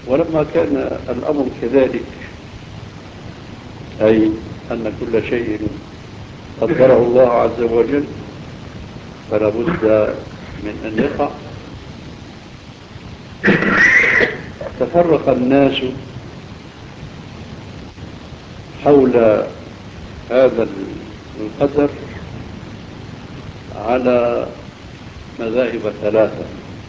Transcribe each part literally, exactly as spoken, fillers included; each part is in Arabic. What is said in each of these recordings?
ولما كان الأمر كذلك، أي أن كل شيء قدره الله عز وجل فلا بد من أن يقع، تفرق الناس حول هذا القدر على مذاهب ثلاثة.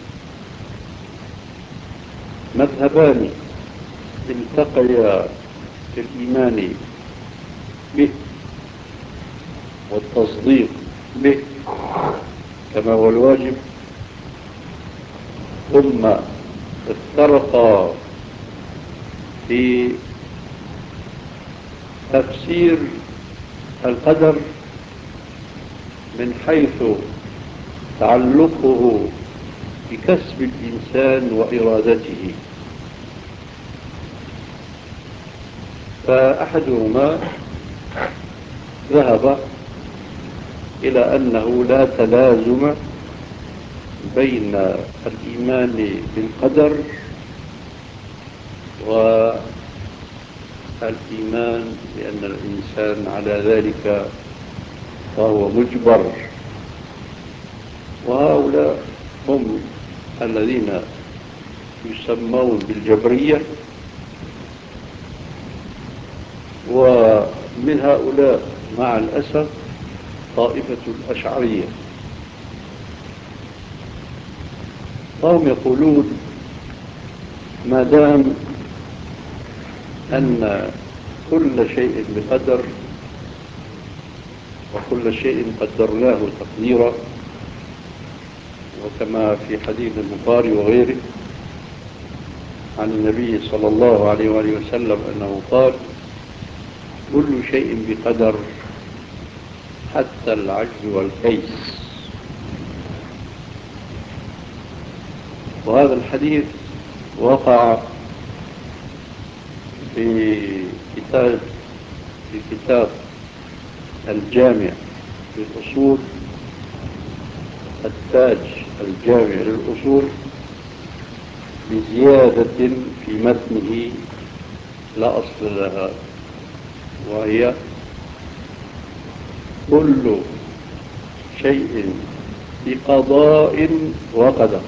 مذهبان التقيا في الإيمان به والتصديق به كما هو الواجب، ثم افترقا في تفسير القدر من حيث تعلقه بكسب الإنسان وإرادته. فأحدهما ذهب إلى أنه لا تلازم بين الإيمان بالقدر والإيمان بأن الإنسان على ذلك فهو مجبر. وهؤلاء هم الذين يسمون بالجبرية، ومن هؤلاء مع الأسف طائفة الأشعرية، وهم يقولون ما دام أن كل شيء بقدر وكل شيء قدرناه تقديرا، وكما في حديث البخاري وغيره عن النبي صلى الله عليه وآله وسلم أنه قال كل شيء بقدر حتى العجز والكيس. وهذا الحديث وقع في كتاب في كتاب الجامع للأصول، التاج الجامع للأصول، بزيادة في متنه لا أصل لها، وهي كل شيء بقضاء وقدر.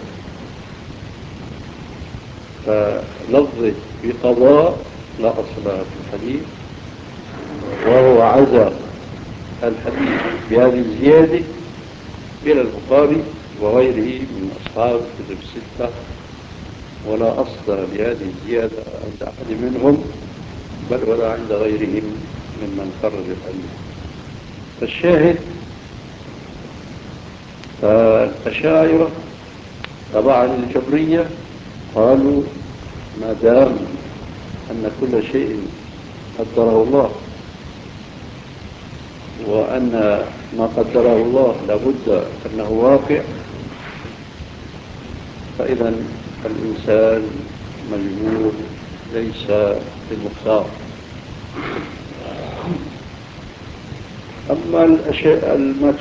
فلفظ بقضاء لا أصل لها في الحديث، وهو عزى الحديث بهذه الزيادة إلى البخاري وغيره من أصحاب كتب الستة، ولا أصل لهذه الزيادة عند أحد منهم بل ولا عند غيرهم ممن خرج الحديث. فالشاهد فالأشاعرة طبعا الجبرية قالوا ما دام أن كل شيء قدره الله وأن ما قدره الله لابد أنه واقع، فإذا الإنسان مجبور ليس بالمختار. أما الأشياء